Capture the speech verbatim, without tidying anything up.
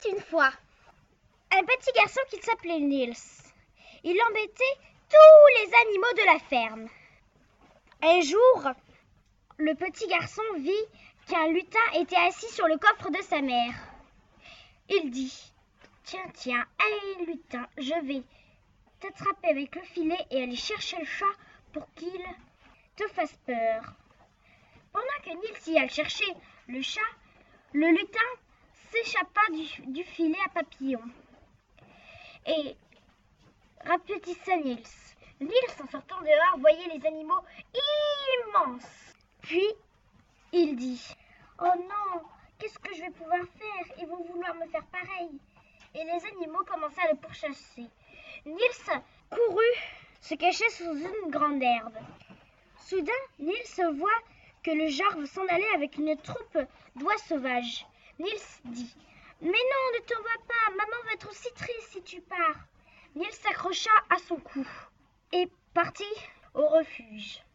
une fois un petit garçon qui s'appelait Niels. Il embêtait tous les animaux de la ferme. Un jour, le petit garçon vit qu'un lutin était assis sur le coffre de sa mère. Il dit « Tiens, tiens, allez lutin, je vais t'attraper avec le filet et aller chercher le chat pour qu'il te fasse peur. » Pendant que Niels y allait chercher le chat, le lutin s'échappa du, du filet à papillon et rapetissa Niels. Niels, en sortant dehors, voyait les animaux immenses. Puis, il dit « Oh non, qu'est-ce que je vais pouvoir faire? Ils vont vouloir me faire pareil. » Et les animaux commençaient à le pourchasser. Niels courut se cacher sous une grande herbe. Soudain, Niels voit que le jar veut s'en aller avec une troupe d'oies sauvages. Niels dit « Mais non, ne t'en va pas, maman va être aussi triste si tu pars. » Niels s'accrocha à son cou et partit au refuge.